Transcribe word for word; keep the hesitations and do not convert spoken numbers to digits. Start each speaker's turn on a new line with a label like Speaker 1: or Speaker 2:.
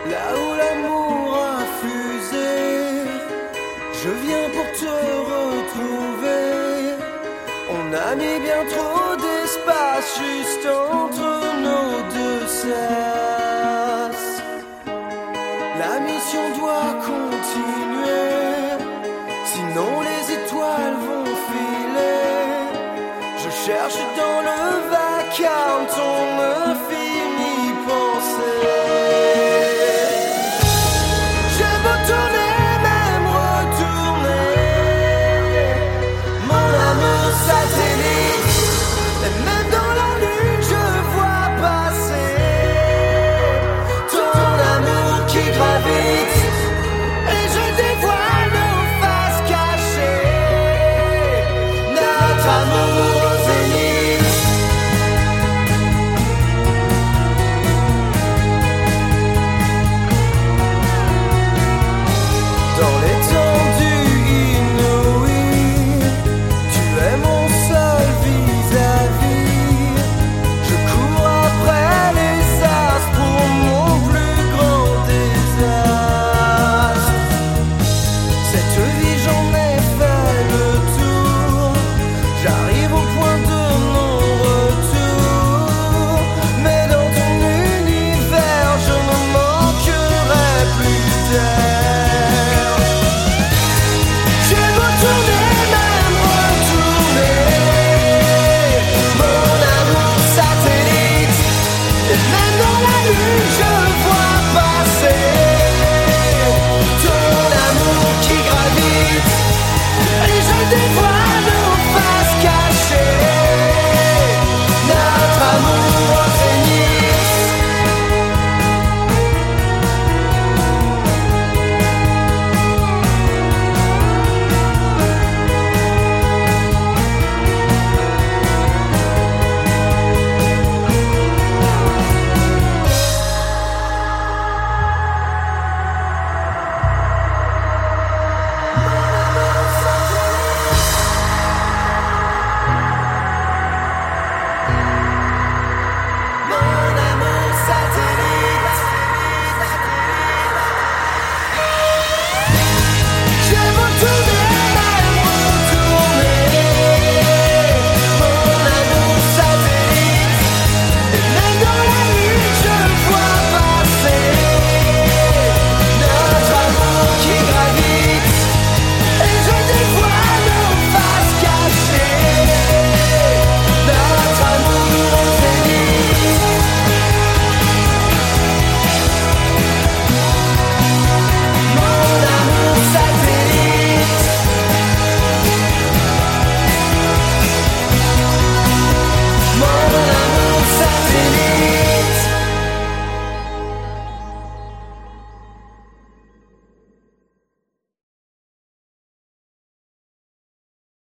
Speaker 1: là où l'amour a fusé. Je viens pour te retrouver. On a mis bien trop d'espace juste entre nos deux sas. La mission doit continuer, sinon les étoiles vont filer. Je cherche dans le vacarme ton me